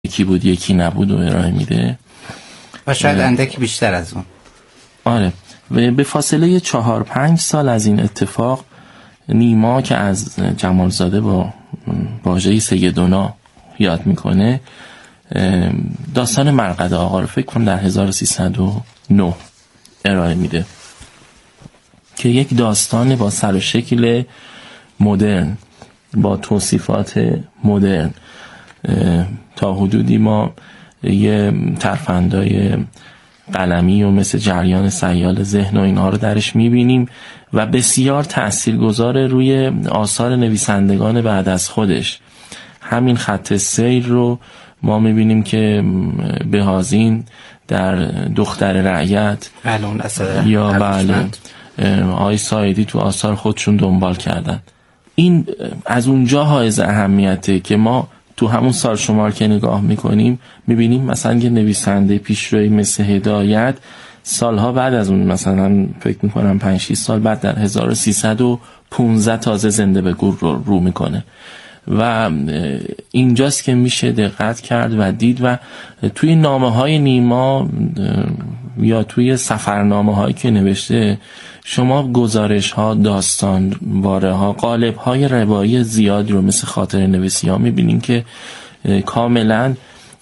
یکی بود یکی نبود و ارائه میده و شاید اندکی بیشتر از اون. آره، و به فاصله 4-5 سال از این اتفاق نیما که از جمالزاده با واژه سیدونا یاد میکنه داستان مرقد آقا رو فکر کنم در 1309 ارائه میده که یک داستان با سر و شکل مدرن، با توصیفات مدرن. تا حدودی ما یه ترفندای قلمی و مثل جریان سیال ذهن و اینها رو درش میبینیم و بسیار تأثیرگذار روی آثار نویسندگان بعد از خودش. همین خط سیر رو ما میبینیم که بهازین در دختر رعیت یا بله آقای سایدی تو آثار خودشون دنبال کردن. این از اونجا حائز اهمیته که ما تو همون سال شمار که نگاه میکنیم میبینیم مثلا یه نویسنده پیشروی مثل هدایت سالها بعد از اون، مثلا فکر میکنم 5-6 سال بعد، در 1315 تازه زنده به گور رو میکنه و اینجاست که میشه دقت کرد و دید و توی نامه های نیما یا توی سفرنامه هایی که نوشته شما گزارش ها، داستان واره ها، قالب های روایی زیادی رو مثل خاطر نویسی ها میبینیم که کاملا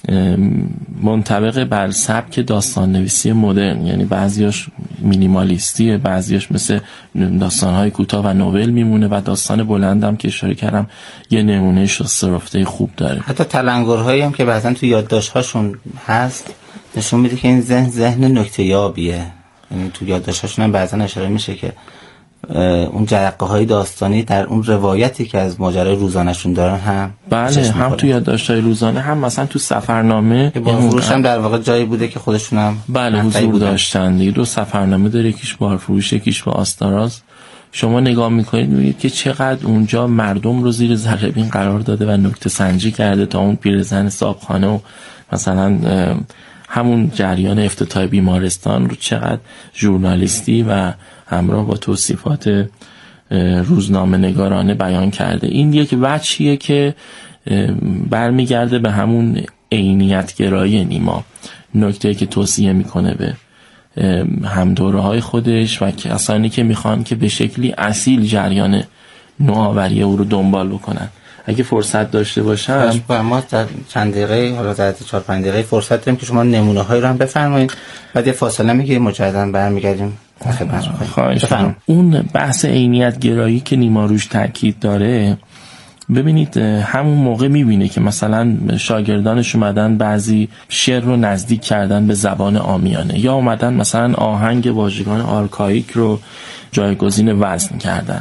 منطبق بر سبک داستان نویسی مدرن، یعنی بعضیاش مینیمالیستیه، بعضیاش مثل داستان‌های کوتاه و نوول میمونه و داستان بلندم که اشاره کردم یه نمونه شسترفته خوب داره. حتی تلنگرهایی هم که بعضن تو یادداشت‌هاشون هست نشون میده که این ذهن نکته‌یابیه، یعنی تو یادداشت‌هاشون هم بعضن اشاره میشه که اون جرقه‌های داستانی در اون روایتی که از ماجرای روزانه‌شون دارن هم بله، هم تو یادداشت‌های روزانه هم مثلا تو سفرنامه بارفروش هم در واقع جایی بوده که خودشون هم بله حضور داشتن دیگه. 2 سفرنامه داره، یکیش بارفروش یکیش با آستاراز. شما نگاه میکنید میبینید که چقدر اونجا مردم رو زیر ذره‌بین قرار داده و نکته سنجی کرده تا اون پیرزن صاحبخانه و مثلا همون جریان افتتاح بیمارستان رو چقدر ژورنالیستی و همراه با توصیفات روزنامه نگارانه بیان کرده. این یک وجهیه که برمیگرده به همون عینیت گرایی نیما، نکته‌ای که توصیه میکنه به همدوره‌های خودش و کسانی که میخوان که به شکلی اصیل جریان نوآوری او رو دنبال بکنن. اگه فرصت داشته باشم ما در چند دقیقه، حالا در 4-5 دقیقه فرصت داریم که شما نمونه‌هایی رو هم بفرمایید، بعد یه فاصله میگیریم مجددا برمیگردیم. خواهش می‌کنم. اون بحث عینیت گرایی که نیما روش تاکید داره، ببینید همون موقع میبینه که مثلا شاگردانش اومدن بعضی شعر رو نزدیک کردن به زبان عامیانه یا اومدن مثلا آهنگ واژگان آرکائیک رو جایگزین وزن کردن.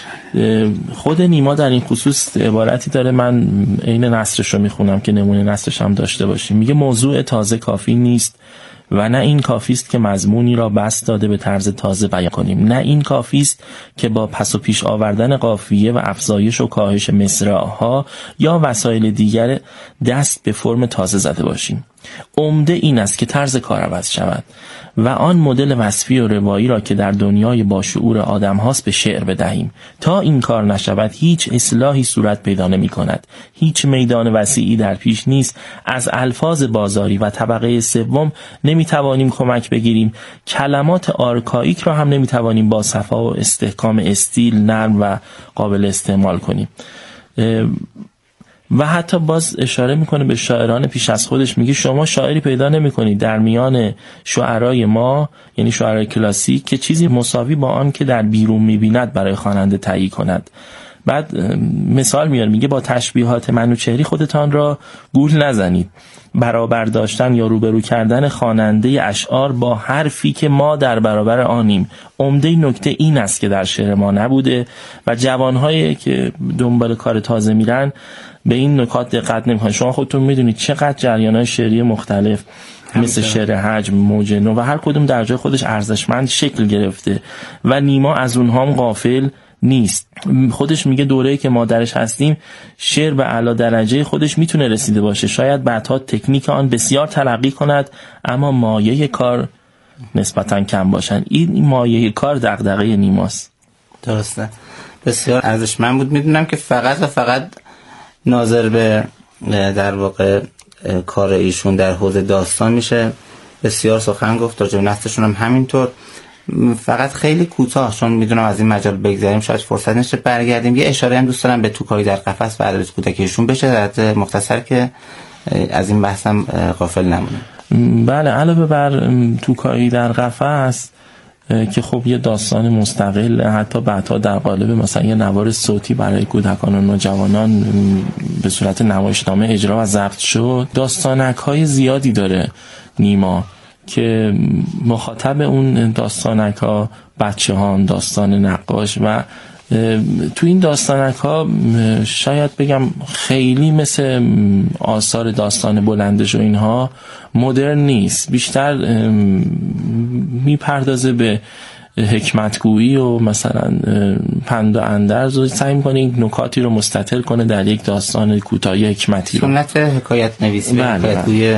خود نیما در این خصوص عبارتی داره، من عین نثرش رو میخونم که نمونه نثرش هم داشته باشیم. میگه موضوع تازه کافی نیست و نه این کافی است که مضمونی را بس داده به طرز تازه بیان کنیم، نه این کافی است که با پس و پیش آوردن قافیه و افزایش و کاهش مصرع‌ها یا وسایل دیگر دست به فرم تازه زده باشیم. عمده این است که طرز کار عوض شود و آن مدل وصفی و روایی را که در دنیای با شعور آدم هاست به شعر بدهیم. تا این کار نشود هیچ اصلاحی صورت پیدا نمی کند، هیچ میدان وسیعی در پیش نیست. از الفاظ بازاری و طبقه سوم نمی توانیم کمک بگیریم، کلمات آرکائیک را هم نمی توانیم با صفا و استحکام استیل نرم و قابل استعمال کنیم. و حتی باز اشاره میکنه به شاعران پیش از خودش، میگه شما شاعری پیدا نمیکنید در میان شعرای ما، یعنی شعرای کلاسیک، که چیزی مساوی با آن که در بیرون میبیند برای خواننده تهیه کند. بعد مثال میاره، میگه با تشبیهات منوچهری خودتان را گول نزنید. برابر داشتن یا روبرو کردن خواننده اشعار با حرفی که ما در برابر آنیم، عمده نکته این است که در شعر ما نبوده و جوانهایی که دنبال کار تازه میرن به این نکات دقت نمیکنن. شما خودتون میدونید چقدر جریان‌های شعری مختلف مثل شعر حجم، موج نو و هر کدوم در جای خودش ارزشمند شکل گرفته و نیما از اونها هم غافل نیست. خودش میگه دوره‌ای که ما درش هستیم شعر به اعلی درجه خودش میتونه رسیده باشه، شاید بعدها تکنیک آن بسیار ترقی کند اما مایه کار نسبتاً کم باشن. این مایه کار دغدغه نیماست. درسته، بسیار ارزشمند بود. میدونم که فقط ناظر به در واقع کار ایشون در حوزه داستان میشه بسیار سخن گفت، راجع به نسلشون هم همینطور. فقط خیلی کوتاه، چون میدونم از این مجال بگذریم شاید فرصت نشه برگردیم، یه اشاره هم دوست دارم به توکاری در قفس و ادبیات کودکیشون بشه در مختصر که از این بحثم غافل نمونه. بله، علاوه بر توکاری در قفس که خب یه داستان مستقل، حتی بعدها در قالب مثلا یه نوار صوتی برای کودکان و نوجوانان به صورت نمایشنامه اجرا و ضبط شد، داستانک‌های زیادی داره نیما که مخاطب اون داستانک‌ها بچه‌هان، داستان نقاش و تو این داستانک‌ها شاید بگم خیلی مثل آثار داستان بلندش و اینها مدرن نیست، بیشتر میپردازه به حکمتگویی و مثلا پند و اندرز و سعی میکنه این نکاتی رو مستطر کنه در یک داستان کوتاه حکمتی رو. سنت حکایت نویسی و حکایتگویی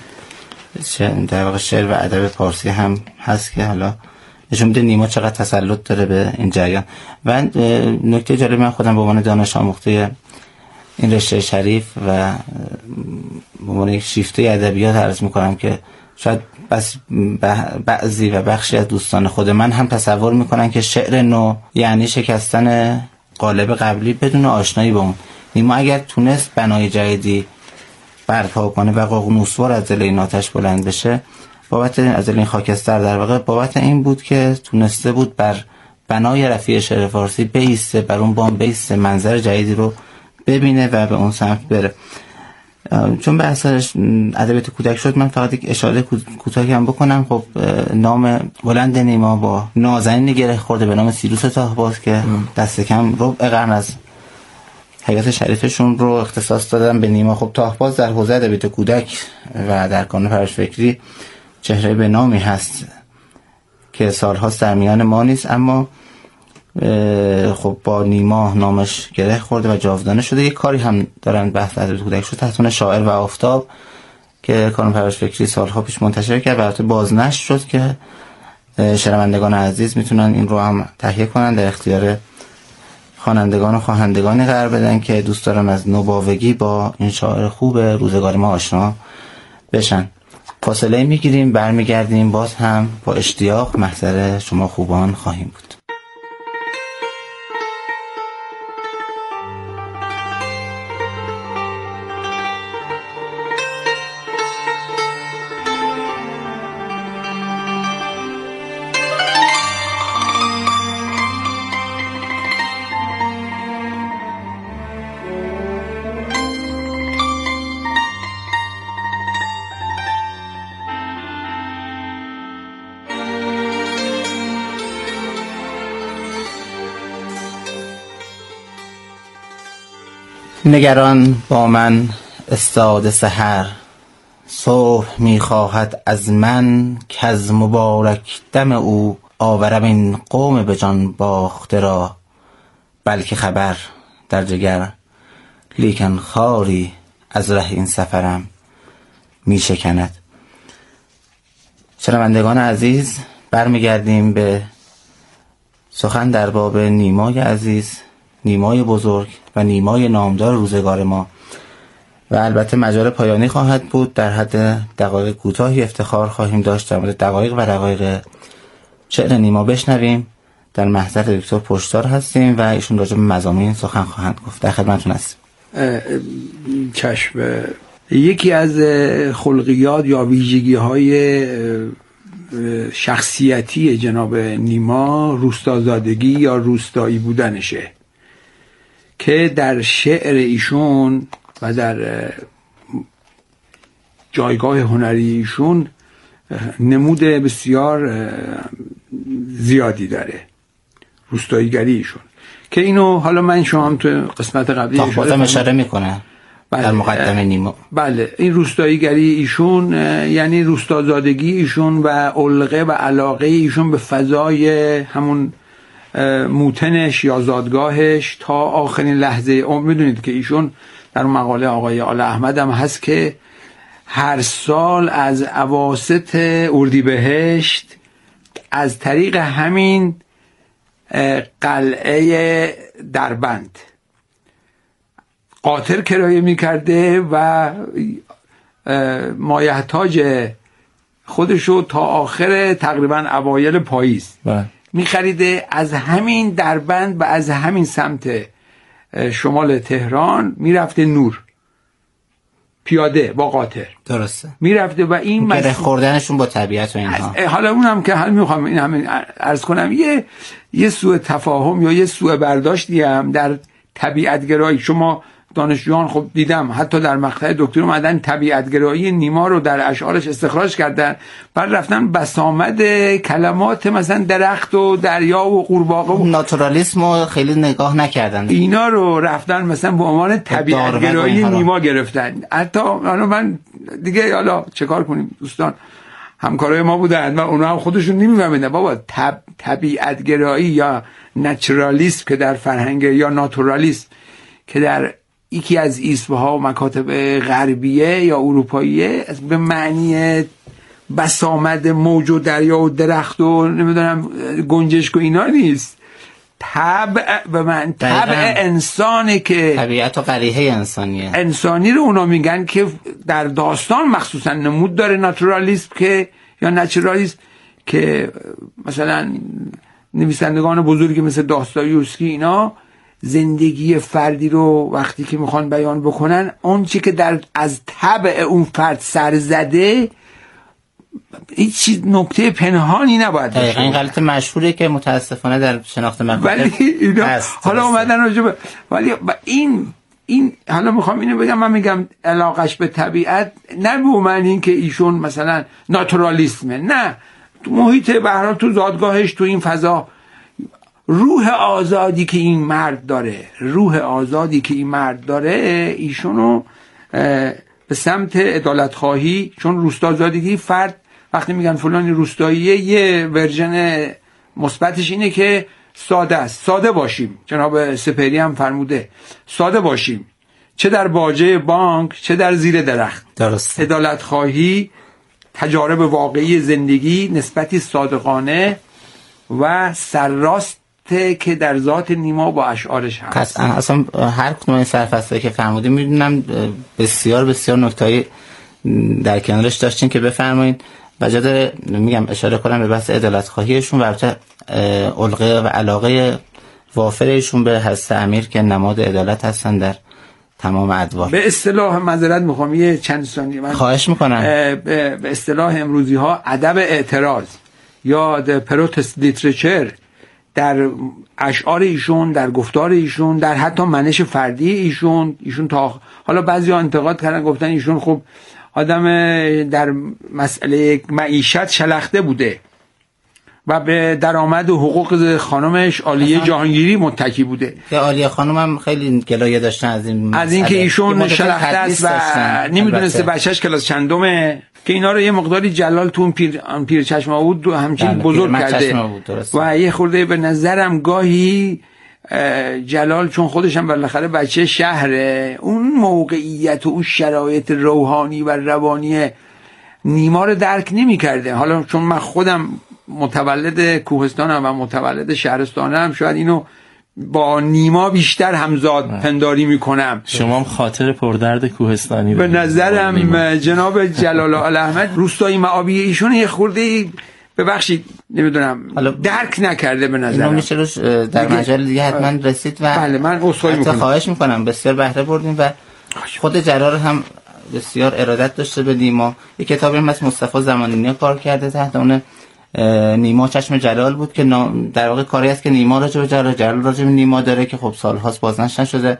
در واقع شعر و ادب پارسی هم هست که حالا نشون میده نیما چقدر تسلط داره به این جریان. و نکته جالب، من خودم به عنوان دانش آموخته این رشته شریف و به عنوان یک شیفته ادبیات عرض میکنم که شاید بس بعضی و بخشی از دوستان خود من هم تصور میکنن که شعر نو یعنی شکستن قالب قبلی بدون آشنایی با اون. نیما اگر تونست بنای جدیدی برپا کنه و ققنوسوار از دل این آتش بلند بشه، بابت از دل این خاکستر در واقع بابت این بود که تونسته بود بر بنای رفیع شعر فارسی بیسته، بر اون بام بیسته، منظر جدیدی رو ببینه و به اون سمت بره. چون به اثرش ادبیات کودک شد، من فقط یک اشاره کوتاهی هم بکنم. خب نام بلند نیما با نازنینی گره خورده به نام سیروس طاهباز که دست کم ربع قرن از حیات شریفشون رو اختصاص دادن به نیما. خب طاهباز در حوزه ادبیات کودک و در کانون پرورش فکری چهره به نامی هست که سالهاست در میان ما نیست، اما خب با نیما نامش گره خورده و جاودانه شده. یک کاری هم دارن بحث ادبیات کودک شد تحت عنوان شاعر و آفتاب که کانون پرورش فکری سالها پیش منتشر کرد، البته بازنشر شد که شنوندگان عزیز میتونن این رو هم تهیه کنن، در اختیار خوانندگان و خواهندگانی قرار بدن که دوست دارم از نوباوگی با این شاعر خوب روزگار ما آشنا بشن. فاصله میگیریم، برمیگردیم، باز هم با اشتیاق محضر شما خوبان خواهیم بود. نگران با من استاد سحر، صبح میخواهد از من که از مبارک دم او آورم این قوم به جان باخته را، بلکه خبر در جگر لیکن خاری از ره این سفرم میشکند. شنوندگان عزیز، برمیگردیم به سخن در باب نیمای عزیز، نیمای بزرگ و نیمای نامدار روزگار ما و البته مجال پایانی خواهد بود. در حد دقایق کوتاهی افتخار خواهیم داشت در مورد دقایق و دقایق شعر نیما بشنویم. در محضر دکتر پشتار هستیم و ایشون راجع به مضامین سخن خواهند گفت. در خدمتتون هستیم. چشم. یکی از خلقیات یا ویژگی‌های شخصیتی جناب نیما روستازادگی یا روستایی بودنشه که در شعر ایشون و در جایگاه هنری ایشون نمود بسیار زیادی داره، روستاییگری ایشون، که اینو حالا من شما هم تو قسمت قبلی اشاره میکنه در مقدمه نیما. بله، این روستاییگری ایشون یعنی روستازادگی ایشون و علقه و علاقه ایشون به فضای همون موتنش یا زادگاهش تا آخرین لحظه عمر. میدونید که ایشون در مقاله آقای آل احمد هم هست که هر سال از اواسط اردیبهشت از طریق همین قلعه دربند قاطر کرایه میکرده و مایحتاج خودشو تا آخر تقریبا اوایل پاییز میخریده، از همین دربند و از همین سمت شمال تهران میرفته نور پیاده با قاطر. درسته. میرفته و این گره خوردنشون با طبیعت و اینها. حالا اونم که حال میخوام این همین عرض کنم، یه سوء تفاهم یا یه سوء برداشتی هم در طبیعتگرایی. شما دانشجویان خب دیدم حتی در مقطع دکتر اومدن طبیعتگرایی نیما رو در اشعارش استخراج کردن، بعد رفتن بسامد کلمات مثلا درخت و دریا و قورباغه و ناتورالیسم رو خیلی نگاه نکردن، اینا رو رفتن مثلا به عنوان طبیعتگرایی نیما گرفتن. حتی حالا من دیگه حالا چه کار کنیم، دوستان همکارای ما بودن و اونا هم خودشون نمی‌فهمیدن بابا طبیعتگرایی یا نچرالیسم که در فرهنگ یا ناتورالیسم که در یکی از ایسم‌ها و مکاتب غربیه یا اروپاییه به معنی بسامد موج و دریا و درخت و نمیدونم گنجشک و اینا نیست. طبع به معنی طبع انسانه که طبیعت و قریحه انسانی رو اونا میگن که در داستان مخصوصا نمود داره ناتورالیسم که یا نچرالیسم که مثلا نویسندگان بزرگی مثل داستایوفسکی اینا زندگی فردی رو وقتی که میخوان بیان بکنن اون چی که از طبع اون فرد سر زده هیچ نکته پنهانی نباید باشه. این غلط مشهوره که متاسفانه در شناخت مکاتب ولی حالا اومدن راجع ولی این حالا میخوام اینو بگم، من میگم علاقش به طبیعت نه به معنی این که ایشون مثلا ناتورالیسمه، نه، تو محیط به هر حال تو زادگاهش تو این فضا روح آزادی که این مرد داره ایشونو به سمت عدالت خواهی، چون روستازادگی فرد وقتی میگن فلانی روستاییه یه ورژن مثبتش اینه که ساده است، ساده باشیم. جناب سپهری هم فرموده ساده باشیم، چه در باجه بانک چه در زیر درخت. درست. عدالت خواهی، تجارب واقعی زندگی، نسبتی صادقانه و سرراست که در ذات نیما با اشعارش هست. اصلا هر کدوم این سرفصلی که فرمودیم میدونم بسیار بسیار نکته‌ای در کنارش داشتین که بفرمایید و جا داره میگم اشاره کنم به بحث عدالت خواهیشون و البته علقه و علاقه وافرشون به حضرت امیر که نماد عدالت هستن در تمام ادوار. به اصطلاح معذرت میخوام یه چند ثانیه من خواهش میکنم. به اصطلاح امروزی ها ادب اعتراض یا پروتست لیتریچر در اشعار ایشون، در گفتار ایشون، در حتی منش فردی ایشون تا حالا بعضی ها انتقاد کردن گفتن ایشون خب آدم در مسئله معیشت شلخته بوده و به درآمد و حقوق خانمش عالیه جهانگیری متکی بوده. که عالیه خانم هم خیلی گلایه داشتن از این که ایشون شلخته است و نمیدونسته بچهش کلاس چندمه، که اینا رو یه مقداری جلال تو اون پیر چشم آبود همچین بزرگ کرده و یه خورده به نظرم گاهی جلال چون خودش هم بالاخره بچه شهره، اون موقعیت و اون شرایط روحانی و روانی نیما رو درک نمی کرده. حالا چون من خودم متولد کوهستانم و متولد شهرستانم شاید اینو با نیما بیشتر همزاد پنداری میکنم. شما هم خاطر پردرد کوهستانی به نظرم جناب جلال احمد روستایی معابی ایشون یه خورده ببخشید نمیدونم درک نکرده به نظرم. میشه روش در مجال دیگه حتما رسید و بله من عذرخواهی میکنم. خواهش میکنم، بسیار بهره بردیم و خود جلال هم بسیار ارادت داشته به نیما. یک کتابی هم از مصطفی زمانینی کار کرده تحت اون نیما چشم جلال بود که در واقع کاری است که نیما راجع به جلال راجع به نیما داره که خب سالهاست بازنشر نشده.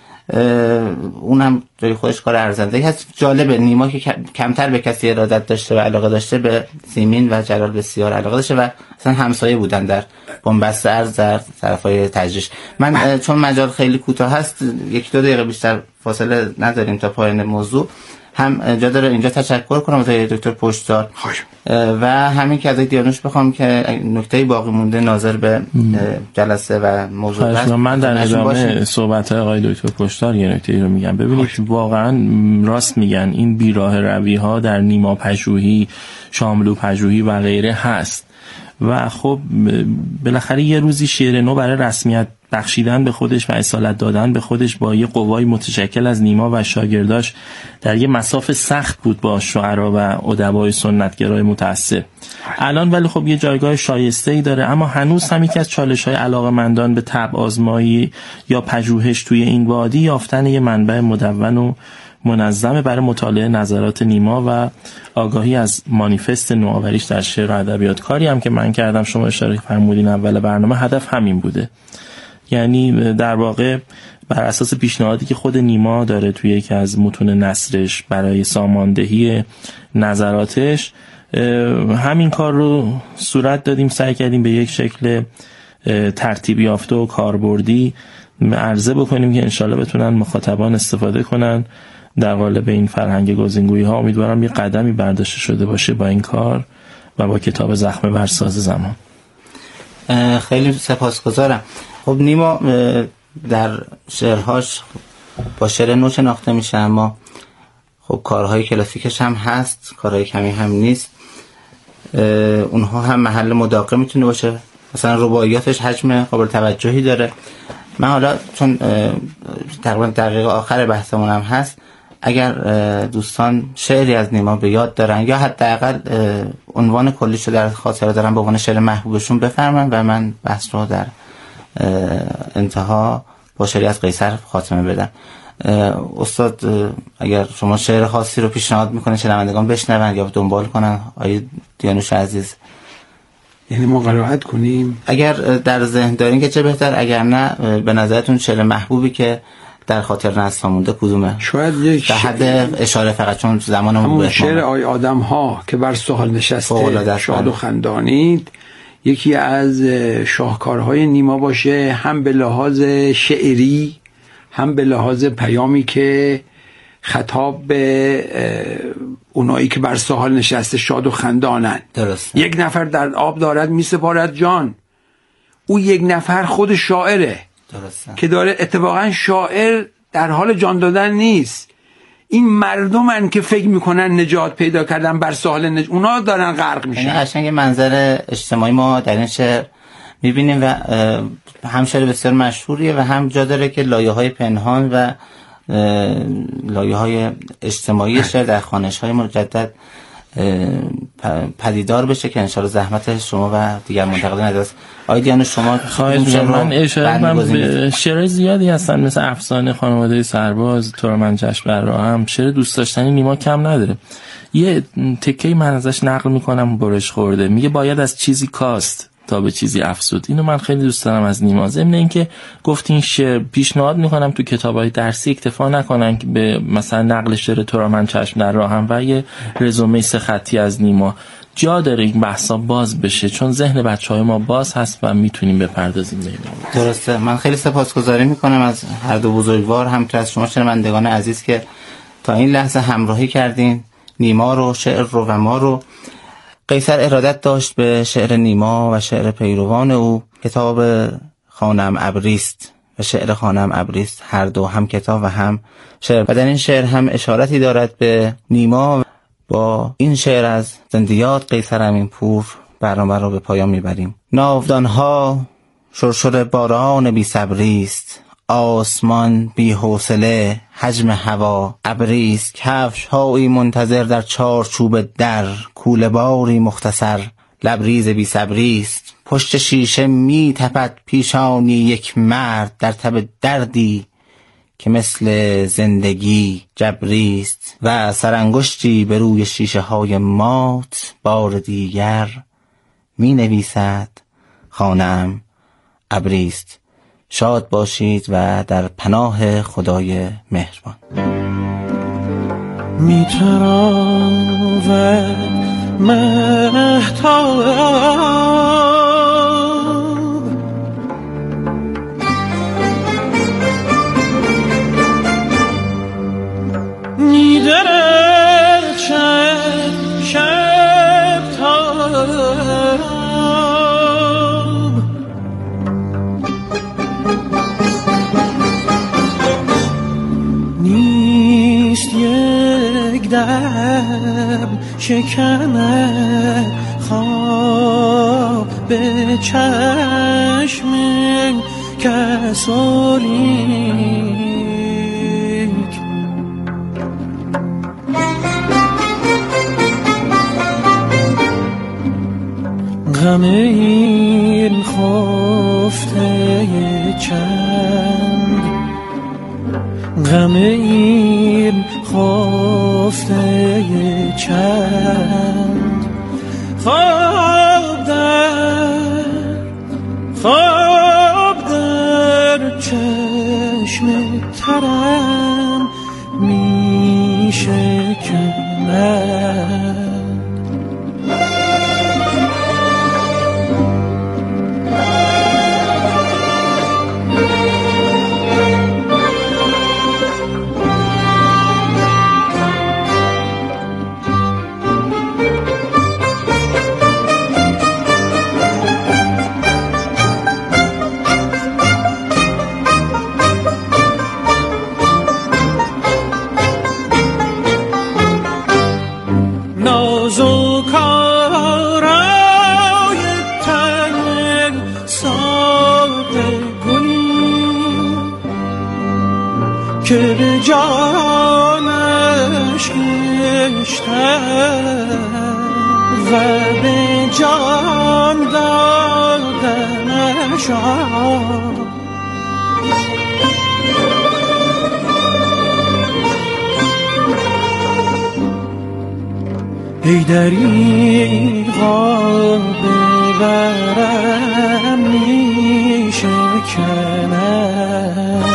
اونم جای خودش کار ارزنده‌ای هست. جالبه نیما که کمتر به کسی ارادت داشته و علاقه داشته به سیمین و جلال بسیار علاقه داشته و اصلا همسایه بودن در بنبست ارز در طرفای تجریش. من چون مجال خیلی کوتاه هست 1-2 دقیقه بیشتر فاصله نداریم تا پایان موضوع، هم جا داره اینجا تشکر کنم از دکتر پشتزار و همین که از دیانوش بخوام که نکته باقی مونده ناظر به جلسه و موضوع است. من در ادامه صحبت آقای دکتر پشتزار یه نکته رو میگم. ببینید واقعا راست میگن، این بیراه روی ها در نیما پژوهی، شاملو پژوهی و غیره هست و خب بالاخره یه روزی شعر نو برای رسمیت بخشیدن به خودش و اصالت دادن به خودش با یه قوای متشکل از نیما و شاگرداش در یه مساف سخت بود با شعرا و ادبای سنتگرای متعصب. الان ولی خب یه جایگاه شایسته‌ای داره، اما هنوز هم یکی از چالش‌های علاقه‌مندان به طبع آزمایی یا پژوهش توی این وادی یافتن یه منبع مدون و منظم برای مطالعه نظرات نیما و آگاهی از مانیفست نوآوریش در شعر و ادبیات. کاری هم که من کردم، شما اشاره فرمودین اول برنامه، هدف همین بوده. یعنی در واقع بر اساس پیشنهادی که خود نیما داره توی یکی از متون نثرش برای ساماندهی نظراتش، همین کار رو صورت دادیم، سعی کردیم به یک شکل ترتیبی یافته و کاربردی عرضه بکنیم که انشالله بتونن مخاطبان استفاده کنن در قالب این فرهنگ گزینگویی ها. امیدوارم یه قدمی برداشته شده باشه با این کار و با کتاب زخم ورساز زمان. خیلی سپاسگزارم. خب نیما در شعرهاش با شعر نو شناخته میشه، اما خب کارهای کلاسیکش هم هست، کارهای کمی هم نیست. اونها هم محل مداقه میتونه باشه. مثلا رباعیاتش حجم قابل توجهی داره. من حالا چون تقریبا دقیقه آخر بحثمون هم هست، اگر دوستان شعری از نیما به یاد دارن یا حداقل عنوان کلیشو در خاطره دارن به عنوان شعر محبوبشون بفرمایید و من بحث رو در انتها با شعری از قیصر خاتمه بدم. استاد اگر شما شعر خاصی رو پیشنهاد میکنه شنوندگان بشنون یا دنبال کنن، آقای دیانوش عزیز، یعنی ما قرائت کنیم اگر در ذهن دارین که چه بهتر، اگر نه به نظرتون شعر محبوبی که در خاطر نسل مونده کدومه؟ شاید یک در حد اشاره فقط، چون زمانمون همون شعر آی آدم ها که بر ساحل نشسته شاد و خندانید یکی از شاهکارهای نیما باشه، هم به لحاظ شعری هم به لحاظ پیامی که خطاب به اونایی که بر ساحل نشسته شاد و خندانند. درسته. یک نفر در آب دارد می سپارد جان، او یک نفر خود شاعره. درسته. که داره اتفاقا شاعر در حال جان دادن نیست، این مردمن که فکر میکنن نجات پیدا کردن بر ساحل اونا دارن غرق میشن. این قشنگ منظر اجتماعی ما در این شعر میبینیم و هم شعر بسیار مشهوریه و هم جا داره که لایه‌های پنهان و لایه‌های اجتماعی شعر در خوانش‌های مجدد پدیدار بشه که انشاءالله زحمت شما و دیگر منتقدین است. آقای دیانوش شما من اشاره به شعر زیادی هستن مثل افسانه خانواده سرباز، تو را من جشن بر راهم، شعر دوست داشتنی نیما کم نداره. یه تکه‌ای من ازش نقل میکنم، برش خورده، میگه باید از چیزی کاست تا به چیزی افسود. اینو من خیلی دوست دارم از نیما. ضمن اینکه گفتین شعر، پیشنهاد میکنم تو کتابای درسی اکتفا نکنن که به مثلا نقل شعر تو را من چشم در راهم و یه رزومه 3 خطی از نیما، جا داره این بحثا باز بشه، چون ذهن بچهای ما باز هست و میتونیم بپردازیم به این. درسته. من خیلی سپاسگزاری میکنم از هر دو بزرگوار، همینطور از شما شنوندگان عزیز که تا این لحظه همراهی کردین نیما رو، شعر رو و ما رو. قیصر ارادت داشت به شعر نیما و شعر پیروان او. کتاب خانم ابریست و شعر خانم ابریست هر دو هم کتاب و هم شعر، و در این شعر هم اشارتی دارد به نیما. با این شعر از زندیات قیصر امینپور برنامه رو به پایان میبریم. ناودانها شرشر باران بی صبریست، آسمان بی حوصله حجم هوا ابریست، کفش هایی منتظر در چارچوب در، کوله باری مختصر لبریز بی صبریست، پشت شیشه می تپد پیشانی یک مرد در تب دردی که مثل زندگی جبریست، و سرانگشتی به روی شیشه های مات بار دیگر می نویسد خانم ابریست. شاد باشید و در پناه خدای مهربان. می‌تراود مهتاب نیدرد شب تاب نیست یک دم شکن خواب به چشم katolik. غم این خفته چند، غم این خفته چند، خواب در چشم ترم می شکند. که به جانش کشتن و به جان دادنش ای دریغا ببرم می شکند.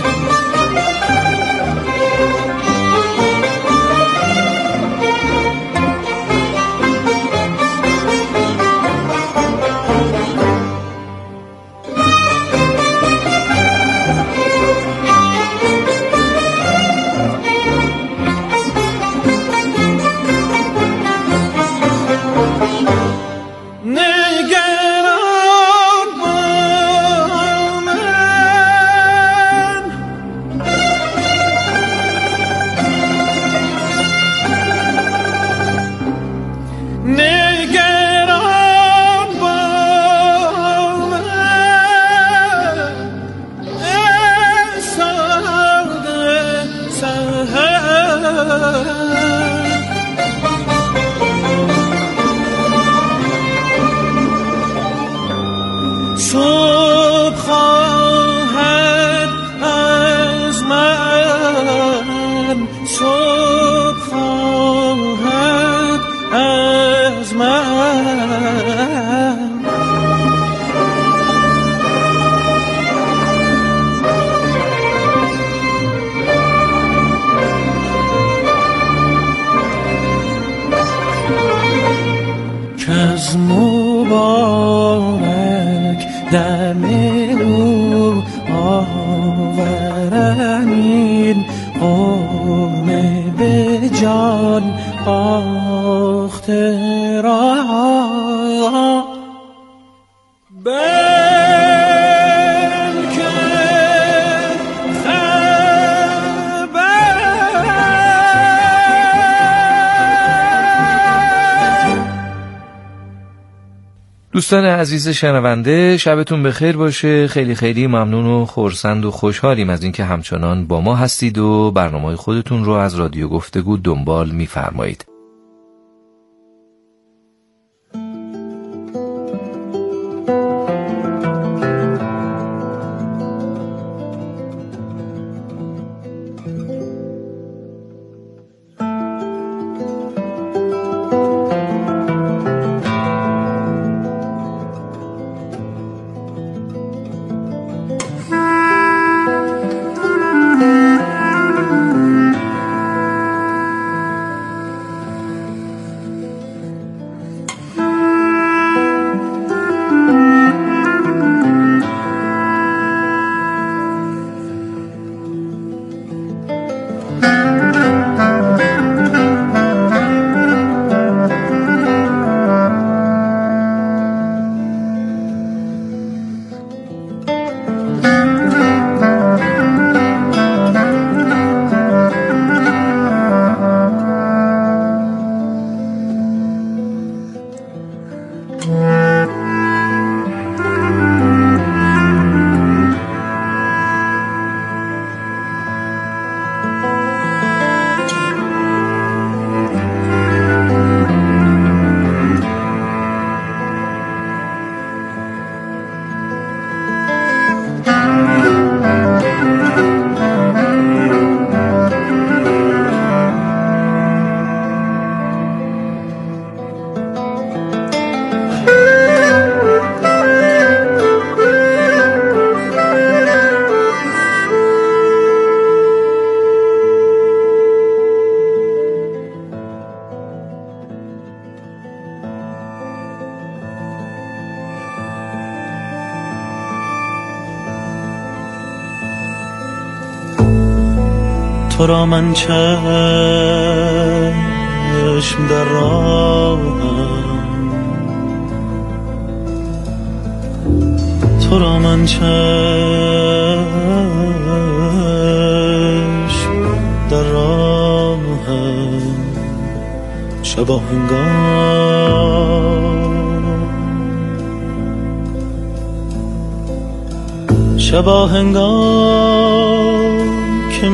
از مبارک دم او آورم این قوم به جان باخته را. دوستان عزیز شنونده، شبتون بخیر باشه. خیلی خیلی ممنون و خرسند و خوشحالیم از اینکه همچنان با ما هستید و برنامه خودتون رو از رادیو گفتگو دنبال می‌فرمایید. تو را من چشم در راهم، تو را من چشم در راهم، شبا هنگام که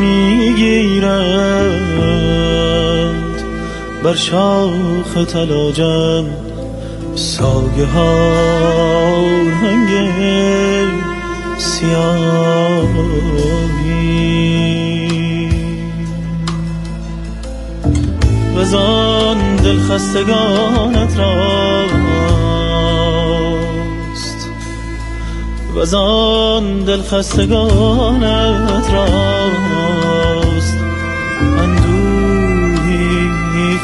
میگیرند بر شاخ تلاجم سایه ها رنگ سیاهی، وزان دل خستگانت راست، وزان دل خستگانت راست اندوهی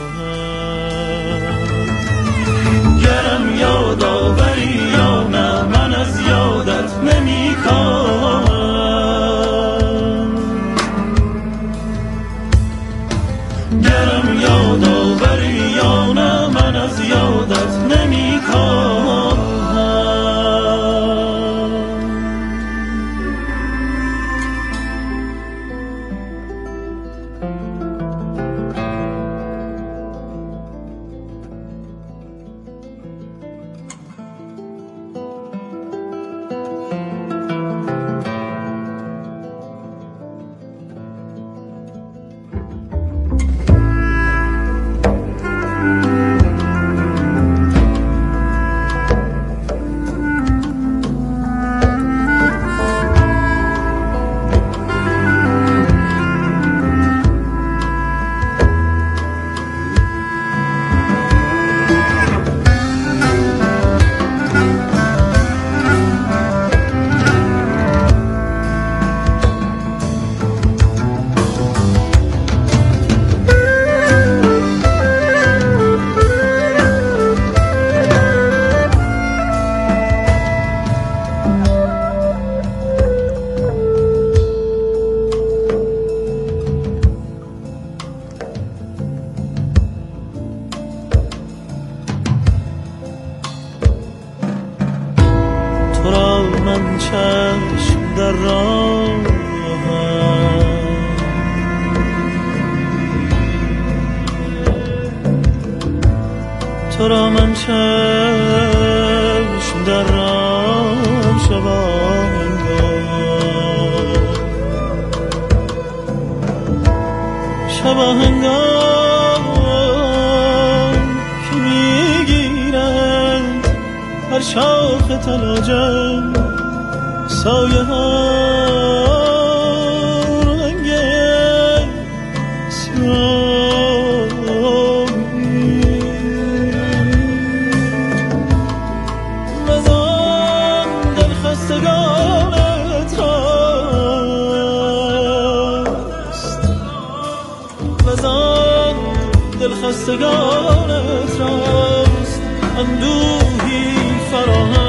فراهم. گرم یاد آوری یا نه من از یادت نمی کاهم، گرم یاد آوری یا نه من از یادت نمی کاهم. تو را من چشم در راهم، تو را من چشم در راهم، شبا هنگام که میگیرند بر شاخ تلاجم سایه ها رنگ سیاهی، وزان دل خستگانت راست، وزان دل خستگانت راست اندوهی فراهم.